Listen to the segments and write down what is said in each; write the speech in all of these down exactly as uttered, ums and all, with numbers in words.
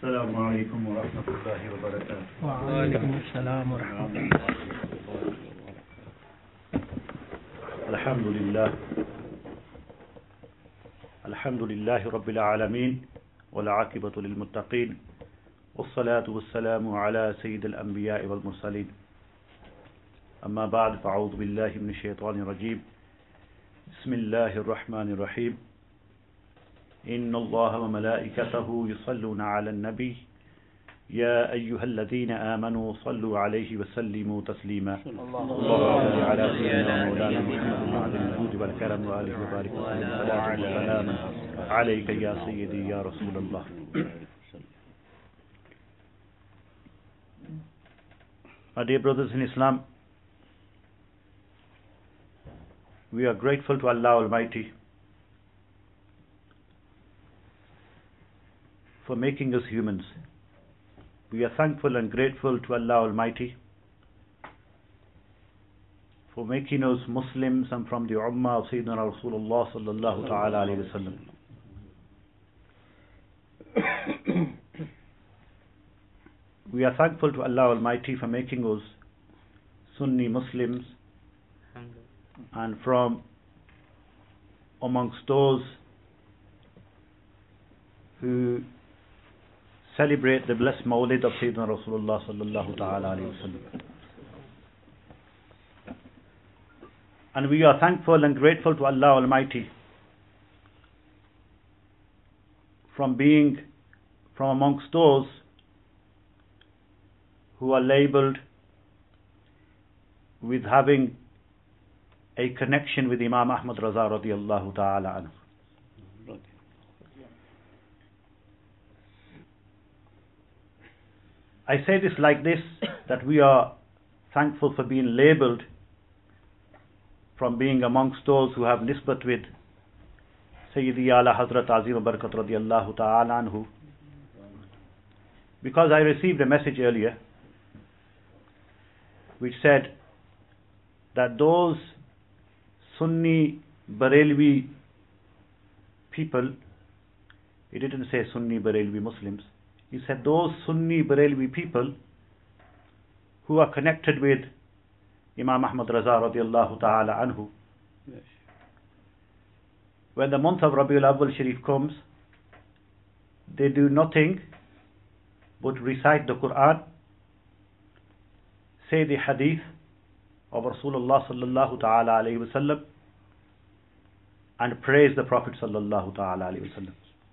السلام عليكم ورحمة الله وبركاته. وعليكم السلام ورحمة الله. الحمد لله الحمد لله رب العالمين والعاقبة للمتقين والصلاة والسلام على سيد الأنبياء والمرسلين. أما بعد فأعوذ بالله من الشيطان الرجيم. بسم الله الرحمن الرحيم. إن الله وملائكته يصلون على النبي يا أيها الذين آمنوا صلوا عليه وسلموا تسليما. اللهم صل على سيدنا مولانا محمد وعلى الجود والكرم وآله وبارك وسلم صلاة وسلاما عليك يا سيدي يا رسول الله. My dear brothers in Islam, we are grateful to Allah Almighty for making us humans. We are thankful and grateful to Allah Almighty for making us Muslims and from the Ummah of Sayyidina Rasulullah sallallahu ta'ala alayhi wa sallam. We are thankful to Allah Almighty for making us Sunni Muslims and from amongst those who celebrate the blessed Mawlid of Sayyidina Rasulullah sallallahu ta'ala alayhi wa sallam. And we are thankful and grateful to Allah Almighty from being from amongst those who are labeled with having a connection with Imam Ahmad Raza radiyallahu ta'ala anhu. I say this like this, that we are thankful for being labeled from being amongst those who have nisbat with Sayyidi Ala Hazrat Azim Barakat radiyallahu ta'ala anhu, because I received a message earlier which said that those Sunni Barelvi people, he didn't say Sunni Barelvi Muslims, he said those Sunni Barelvi people who are connected with Imam Ahmad Raza radiyallahu ta'ala anhu, yes, when the month of Rabiul Awwal Sharif comes, they do nothing but recite the Quran, say the hadith of Rasulullah sallallahu ta'ala alayhi wa sallam, and praise the Prophet sallallahu ta'ala alayhi wa sallam.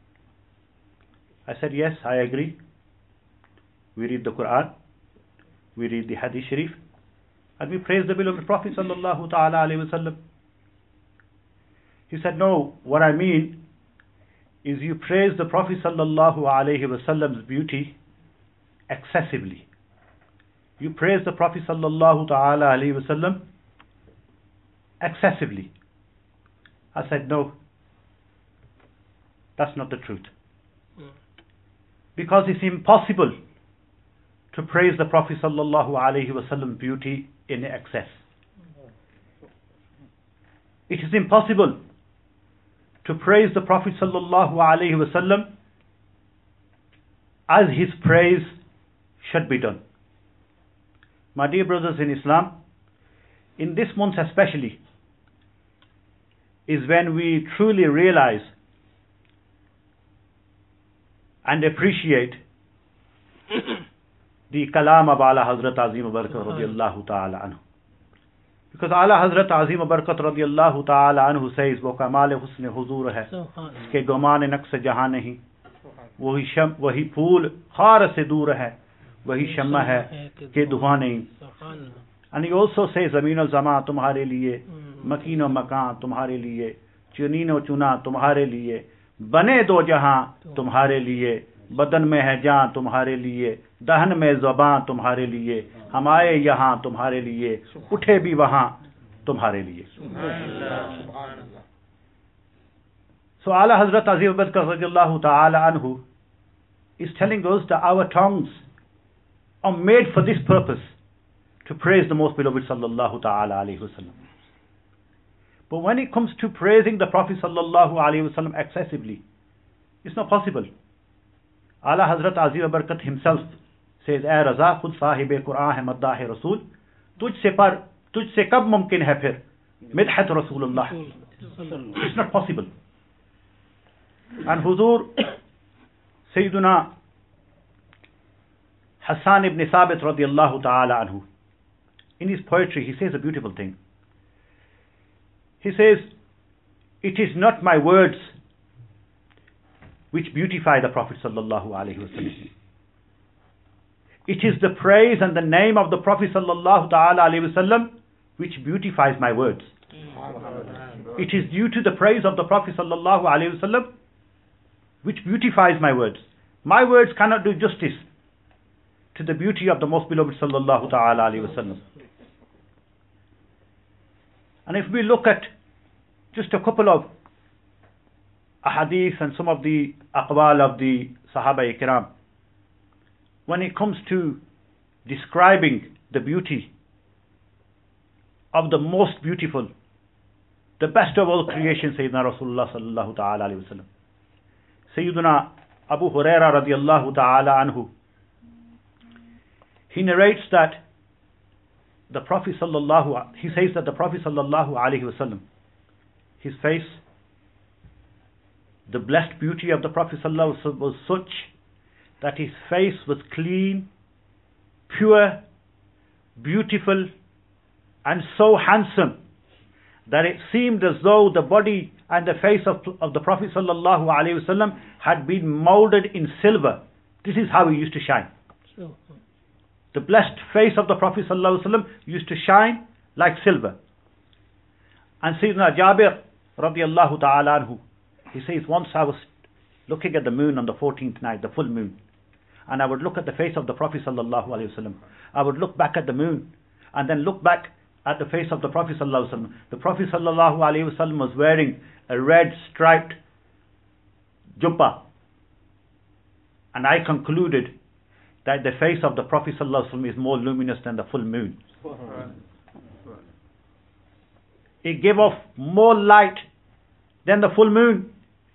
I said, yes, I agree. We read the Quran, we read the Hadith Sharif, and we praise the will of the Prophet sallallahu ta'ala alayhi wa sallam. He said, no, what I mean is you praise the Prophet sallallahu alayhi wa sallam's beauty excessively. You praise the Prophet sallallahu ta'ala alayhi wa sallam excessively. I said, no, that's not the truth. Because it's impossible to praise the Prophet sallallahu alaihi wasallam beauty in excess. It is impossible to praise the Prophet sallallahu alaihi wasallam as his praise should be done. My dear brothers in Islam, in this month especially is when we truly realize and appreciate the kalam of Ala Hazrat Azim Barakat radiyallahu ta'ala anhu. Because Ala Hazrat Azim Barakat radiyallahu ta'ala anhu says, wo kamal husn huzur hai, iske guman naqs jahan nahi, wahi sham wahi phool khar se dur hai, wahi shamma hai ke duha nahi. And he also says, Zameen al Zama tumhare liye, makin o makan tumhare liye, chunin o chuna tumhare liye, बने दो जहां तुम्हारे लिए, बदन में है जान तुम्हारे लिए, दहन में ज़बान तुम्हारे लिए, हम आए यहाँ तुम्हारे लिए, उठे भी वहां तुम्हारे लिए. So Ala Hazrat Azim Barakat radiyallahu ta'ala anhu is telling us that our tongues are made for this purpose, to praise the most beloved sallallahu ta'ala alayhi wa sallam. But when it comes to praising the Prophet sallallahu alaihi wasallam excessively, it's not possible. Ala Hazrat Azim Barkat himself says, "Ay Raza, khud sahib Quran hai maddah hai Rasul, तुझ से पर तुझ से कब मुमकिन है फिर मिदहत रसूलुल्लाह." It's not possible. And Huzur Sayyiduna Hassan ibn Thabit radiyallahu ta'ala anhu, in his poetry he says a beautiful thing. He says, "It is not my words which beautify the Prophet sallallahu alaihi wasallam. It is the praise and the name of the Prophet sallallahu ta'ala alaihi wasallam which beautifies my words. It is due to the praise of the Prophet sallallahu alaihi wasallam which beautifies my words. My words cannot do justice to the beauty of the most beloved sallallahu ta'ala alaihi wasallam." And if we look at just a couple of ahadith and some of the aqwal of the Sahaba Ikram, when it comes to describing the beauty of the most beautiful, the best of all creation, Sayyidina Rasulullah sallallahu ta'ala alayhi wa sallam, Sayyidina Abu Huraira radiallahu ta'ala anhu, he narrates that the Prophet sallallahu, he says that the Prophet sallallahu alayhi wa sallam, his face, the blessed beauty of the Prophet sallallahu alaihi wasallam was such that his face was clean, pure, beautiful, and so handsome that it seemed as though the body and the face of, of the Prophet sallallahu alaihi wasallam had been molded in silver. This is how he used to shine. The blessed face of the Prophet sallallahu alaihi wasallam used to shine like silver. And Sayyidina Jabir radiallahu ta'ala anhu, he says, once I was looking at the moon on the fourteenth night, the full moon, and I would look at the face of the Prophet sallallahu alaihi wasallam. I would look back at the moon, and then look back at the face of the Prophet sallallahu alaihi wasallam. The Prophet sallallahu alaihi wasallam was wearing a red striped jubba, and I concluded that the face of the Prophet sallallahu alaihi wasallam is more luminous than the full moon. It gave off more light than the full moon.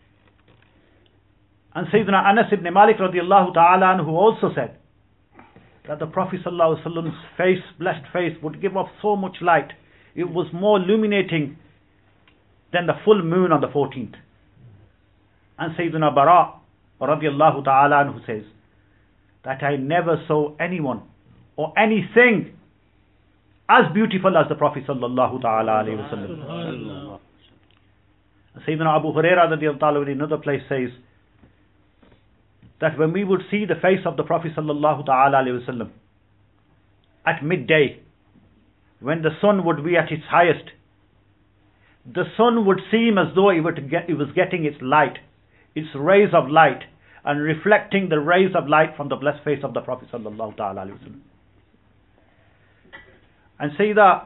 And Sayyidina Anas ibn Malik radiallahu ta'ala anhu also said that the Prophet sallallahu alaihi wasallam's face, blessed face, would give off so much light. It was more illuminating than the full moon on the fourteenth. And Sayyidina Bara radiallahu ta'ala anhu says that I never saw anyone or anything as beautiful as the Prophet sallallahu ta'ala alayhi wa sallam. Sayyidina Abu Huraira radiallahu ta'ala in another place says that when we would see the face of the Prophet sallallahu ta'ala alayhi wa sallam at midday, when the sun would be at its highest, the sun would seem as though it, were to get, it was getting its light, its rays of light, and reflecting the rays of light from the blessed face of the Prophet sallallahu ta'ala alayhi wa sallam. And Sayyida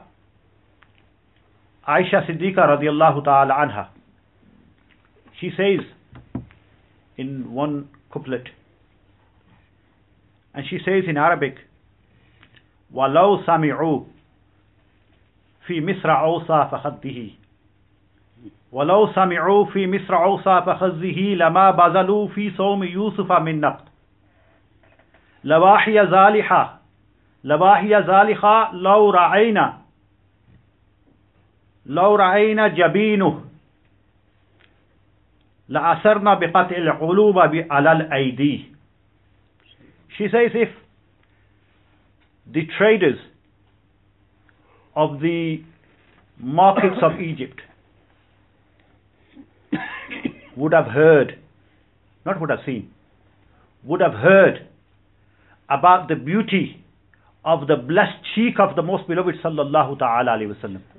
Aisha Siddiqa radiallahu ta'ala anha, she says in one couplet, and she says in Arabic, وَلَوْ سَمِعُوا فِي مِصْرَ عَوْصَى فَخَدِّهِ وَلَوْ سَمِعُوا فِي مِصْرَ عَوْصَى فَخَذِّهِ لَمَا بَذَلُوا فِي صَوْمِ يُوسُفَ مِنْ نَقْدٍ لَوَاحِيَ زَالِحَةٍ لَوَاحِيَ زَالِحَةٍ لَوْ رَأَيْنَا لَوْ رَأَيْنَا جَبِينُهُ لَأَسَرْنَا بِقَطْعِ الْقُلُوبِ عَلَى الْأَيْدِي. She says, if the traders of the markets of Egypt would have heard, not would have seen, would have heard about the beauty of the blessed cheek of the most beloved sallallahu ta'ala alayhi wa sallam,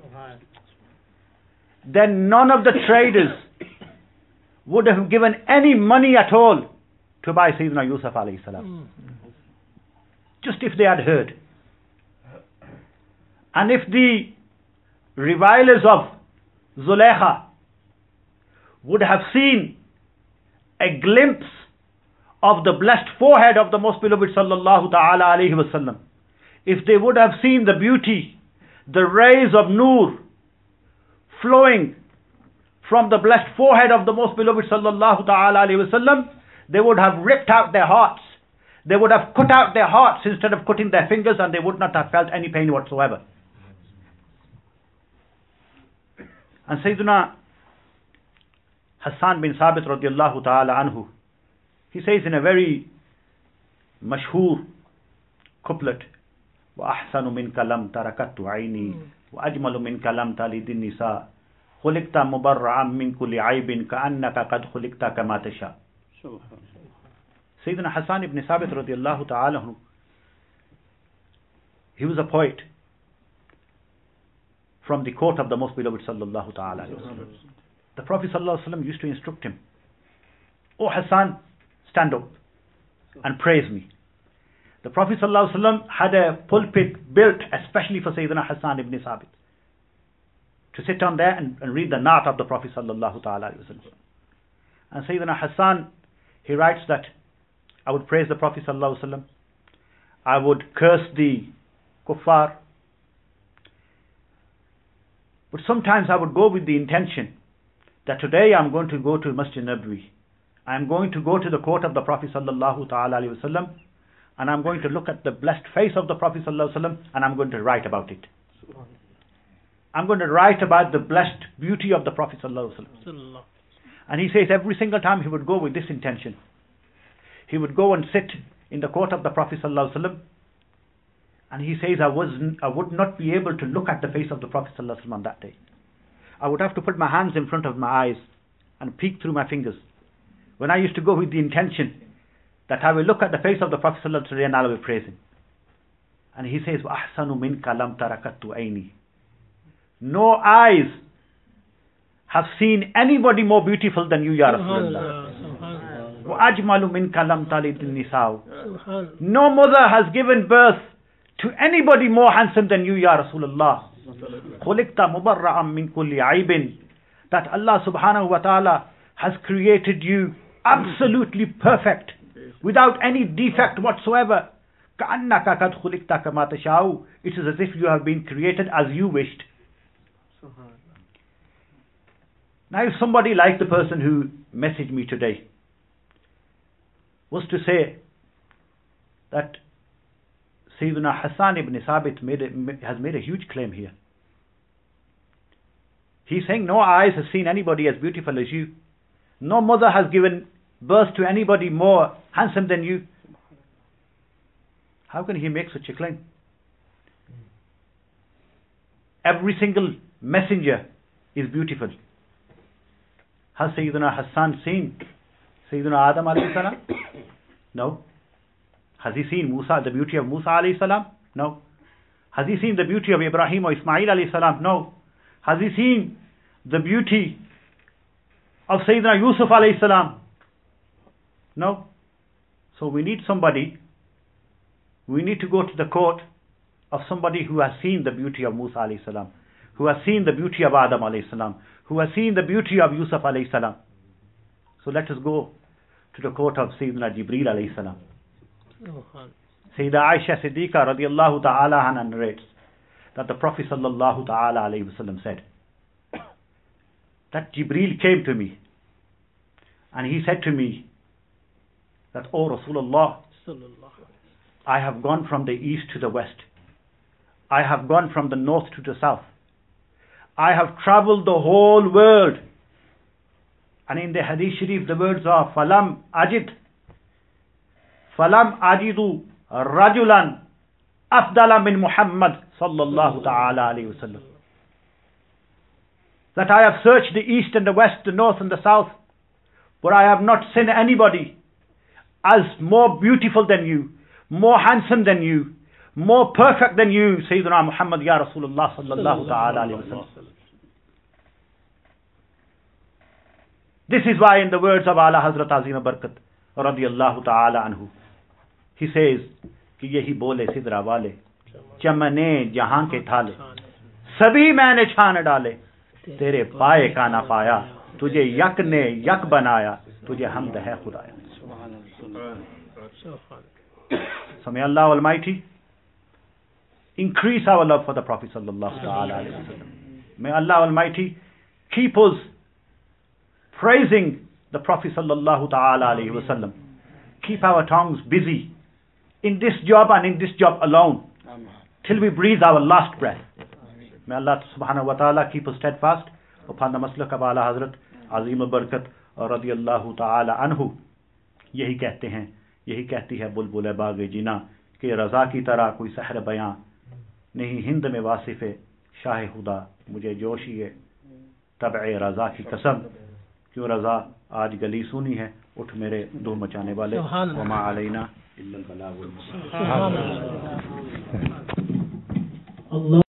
then none of the traders would have given any money at all to buy Sayyidina Yusuf alayhi salam. Just if they had heard. And if the revilers of Zulaykha would have seen a glimpse of the blessed forehead of the most beloved sallallahu ta'ala alayhi wa sallam, if they would have seen the beauty, the rays of nur flowing from the blessed forehead of the most beloved sallallahu ta'ala alayhi wa sallam, they would have ripped out their hearts. They would have cut out their hearts instead of cutting their fingers, and they would not have felt any pain whatsoever. And Sayyidina Hassan bin Sabit radiallahu ta'ala anhu, he says in a very mashhur couplet, وَأَحْسَنُ مِنْكَ لَمْ تَرَكَتُّ عَيْنِي وَأَجْمَلُ مِنْكَ لَمْ تَلِدِ النِّسَاءِ خُلِقْتَ مُبَرَّعًا مِنْ كُلِّ عَيْبٍ كَأَنَّكَ قَدْ خُلِقْتَ كَمَا تَشَاءُ. Sayyidina Hassan ibn Sabit radiallahu ta'ala anhu, he was a poet from the court of the most beloved sallallahu ta'ala alayhi wa sallam. The Prophet sallallahu alayhi wa sallam used to instruct him, "O Hassan, stand up and praise me." The Prophet sallallahu alayhi wa sallam had a pulpit built especially for Sayyidina Hassan ibn Sabit to sit on there and, and read the Naat of the Prophet sallallahu ta'ala alayhi wa sallam. And Sayyidina Hassan, he writes that I would praise the Prophet sallallahu alayhi wa sallam, I would curse the kuffar, but sometimes I would go with the intention that today I'm going to go to Masjid Nabawi, I'm going to go to the court of the Prophet sallallahu ta'ala alayhi wa sallam, and I'm going to look at the blessed face of the Prophet sallallahu alayhi wa sallam, and I'm going to write about it. I'm going to write about the blessed beauty of the Prophet sallallahu alayhi wa sallam. And he says every single time he would go with this intention. He would go and sit in the court of the Prophet sallallahu alaihi wasallam, and he says, I was I would not be able to look at the face of the Prophet sallallahu alaihi wasallam on that day. I would have to put my hands in front of my eyes and peek through my fingers. When I used to go with the intention that I will look at the face of the Prophet sallallahu alaihi wasallam and I will praise him. And he says, وَأَحْسَنُ مِنْكَ لَمْ تَرَكَتُّ عَيْنِي. No eyes have seen anybody more beautiful than you, Ya Rasulullah. وَأَجْمَلُ مِنْكَ لَمْ تَلِدِ النِّسَاءُ. No mother has given birth to anybody more handsome than you, Ya Rasulullah. خُلِقْتَ مُبَرَّعًا مِنْ كُلِّ عَيْبٍ. That Allah subhanahu wa ta'ala has created you absolutely perfect, without any defect whatsoever. كَأَنَّكَ قَدْ خُلِقْتَ كَمَا تَشَاءُ. It is as if you have been created as you wished. Now if somebody like the person who messaged me today was to say that Sayyidina Hassan ibn Sabit made a, has made a huge claim here. He's saying no eyes has seen anybody as beautiful as you. No mother has given birth to anybody more handsome than you. How can he make such a claim? Every single messenger is beautiful. Has Sayyidina Hassan seen Sayyidina Adam alayhi salam? No. Has he seen Musa, the beauty of Musa alayhi salam? No. Has he seen the beauty of Ibrahim or Ismail alayhi salam? No. Has he seen the beauty of Sayyidina Yusuf alayhi salam? No. So we need somebody, we need to go to the court of somebody who has seen the beauty of Musa alayhi salam, who has seen the beauty of Adam alayhi salam, who has seen the beauty of Yusuf alayhi salam. So let us go to the court of Sayyidina Jibreel alayhi salam. Sayyida Aisha Siddiqa radiallahu ta'ala anha narrates that the Prophet sallallahu ta'ala alayhi wasallam said that Jibreel came to me and he said to me that, "O Rasulullah, I have gone from the east to the west. I have gone from the north to the south. I have traveled the whole world." And in the Hadith Sharif the words are Falam Ajid Falam Ajidu Rajulan Afdala min Muhammad sallallahu ta'ala alayhi wa sallam. That I have searched the east and the west, the north and the south, but I have not seen anybody as more beautiful than you, more handsome than you, more perfect than you, Sayyidina Muhammad Ya Rasulullah sallallahu ta'ala alayhi wa sallam. This is why in the words of Ala Hazrat Azim Barkat radiyallahu ta'ala anhu, he says कि यही बोले सिदरा वाले चमने जहां के थाले सभी मैंने छान डाले तेरे पाए का ना पाया तुझे यक ने यक बनाया तुझे हमद है खुदाया. So may Allah Almighty increase our love for the Prophet sallallahu alaihi wasallam. May Allah Almighty keep us praising the Prophet sallallahu ta'ala alayhi wa sallam, keep our tongues busy in this job and in this job alone till we breathe our last breath. May Allah subhanahu wa ta'ala keep us steadfast upon the maslak of Ala Hazrat Azim al-Barkat radiyallahu ta'ala anhu. यही कहते हैं, यही कहती है बुलबुल बाग़े जिना कि रज़ा की तरह कोई सहर बयां नहीं हिंद में वासिफ़े शाह खुदा मुझे जोशी तबए रज़ा की कसम, क्यों रज़ा आज गली सुनी है, उठ मेरे दो मचाने वाले, वमा अलैना इल्लल बलागुल मुबीन।